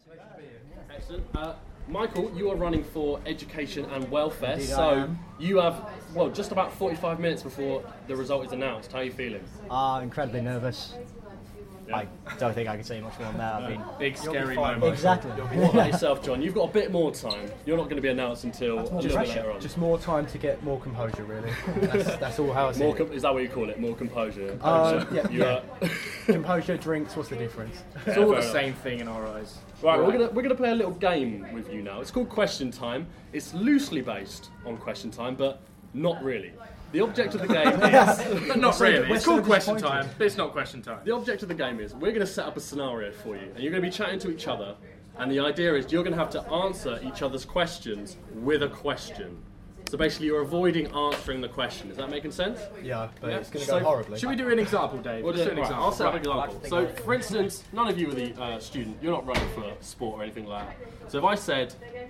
Excellent. Michael, you are running for Education and Welfare, Indeed so you have, well, just about 45 minutes before the result is announced. How are you feeling? Incredibly nervous. Yeah. I don't think I can say much more than that. I mean, Big scary moment. exactly. What about yourself, John? You've got a bit more time. You're not going to be announced until a little bit later on. Just more time to get more composure, really. That's all how I see More it. Is that what you call it? More composure? Yeah. Composure, drinks, what's the difference? It's all the same thing in our eyes. Right, we're gonna play a little game with you now. It's called Question Time. It's loosely based on Question Time, but not really. The object of the game is... But not really. It's called Question Time, but it's not Question Time. The object of the game is we're going to set up a scenario for you, and you're going to be chatting to each other, and the idea is you're going to have to answer each other's questions with a question. So basically you're avoiding answering the question. Is that making sense? Yeah, but Yeah. it's going to go horribly. Should we do an example, Dave? We'll do Let's it. do an Right, example. I'll set up an Right. example. So, for instance, none of you are the student. You're not running for sport or anything like that. So if I said,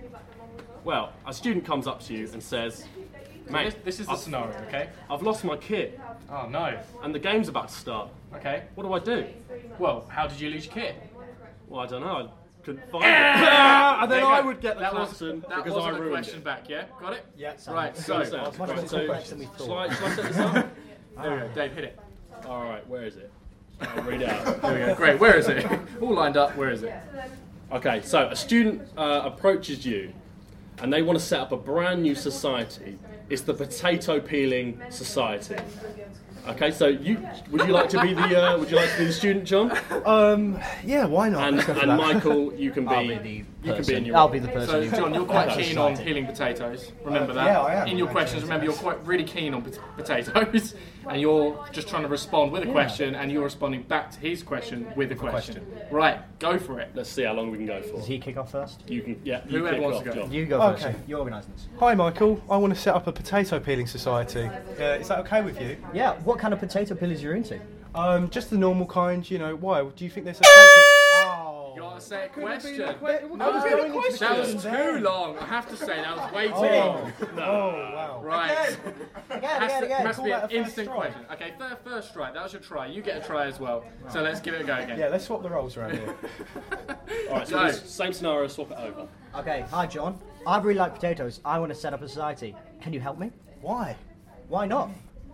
well, a student comes up to you and says, mate, This is the scenario, okay? I've lost my kit Oh no. and the game's about to start. Okay. What do I do? Well, how did you lose your kit? Well, I don't know. I couldn't find it. And then I would get the that question that because I wasn't a ruined question it. back, yeah? Got it? Yeah. Right, so Understand? Much more Right, so complex than we thought. shall I set this up? there we go. Dave, hit it. All right, where is it? I'll read it out. There we go. Great. Where is it? All lined up. Where is it? Okay, so a student approaches you and they want to set up a brand new society. It's the Potato Peeling Society. Okay, so would you like to be the student, John? Yeah, why not? And Michael, you can I'll be be the in person. your I'll be the person. So, who- John, you're quite Okay. keen on peeling potatoes. Remember that? Yeah, I am. In your questions, remember you're quite really keen on potatoes, and you're just trying to respond with a question, and you're responding back to his question with a question. Right, go for it. Let's see how long we can go for. Does he kick off first? You can, yeah. Whoever kick wants off, to go. John. You go first. Okay. You're organising this. Hi, Michael. I want to set up a potato peeling society. Is that okay with you? Yeah. What kind of potato peelers you're into? Just the normal kind. You know, why? Do you think there's a fancy? Oh. You gotta say a question. I was going into That was questions too long. I have to say, that was way too long. Oh, wow. Right. Has to be Call that an a first instant try. question. Okay, first try. That was your try. You get a try as well. So let's give it a go again. Yeah, let's swap the roles around here. All right, so Go. this same scenario, swap it over. Okay. Hi, John. I really like potatoes. I want to set up a society. Can you help me? Why? Why not?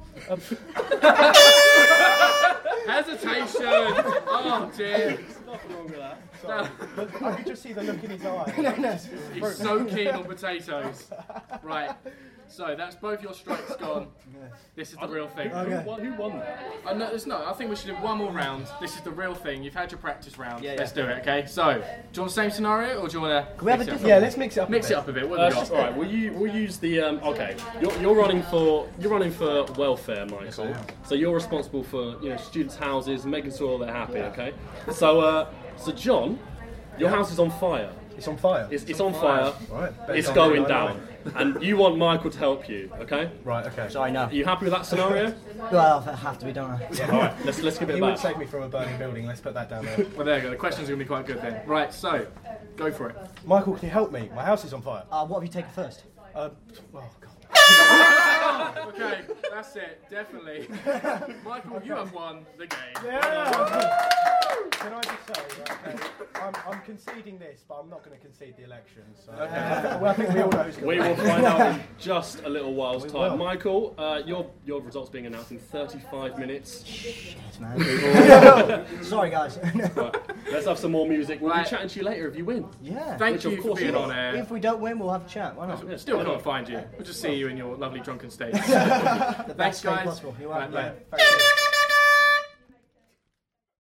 Hesitation. Oh dear. Nothing wrong with that. Sorry. But I could just see the look in his eye. He's so keen on potatoes. Right. So that's both your strikes gone. This is the real thing. Who won that? No, it's not. I think we should do one more round. This is the real thing. You've had your practice round. Yeah, Let's do it, okay? So, do you want the same scenario or do you want to Can we have a different? Yeah, let's mix it up. mix it up a bit? What have we got? All right, we'll use the okay. You're running for welfare, Michael. So you're responsible for students' houses, making sure they're happy. Okay. So John, your house is on fire. It's on fire. It's on fire. Right. It's going down, and you want Michael to help you. Okay. Right. Okay. So I know. Are you happy with that scenario? Well, I have to be, don't I? All right. Let's give it He back. would save me from a burning building. Let's put that down there. Well, there you go. The question's going to be quite good then. Right, so, go for it. Michael, can you help me? My house is on fire. What have you taken first? Oh God. Okay, that's it. Definitely. Michael, you have won the game. Yeah. Can I just say, I'm conceding this, but I'm not going to concede the election. So. Well, I think we all know who's going We to will find out in just a little while's time. will. Michael, your results being announced in 35 minutes. Shit, man. Sorry, guys. Right, let's have some more music. We'll Right. be chatting to you later if you win. Yeah. Thank Which, of you for course, being you on are. air. If we don't win, we'll have a chat. Why not? Still can't find you. We'll just see you in your lovely drunken state. The Thanks, best way guys. possible. You're Right, welcome. bye. Thank you.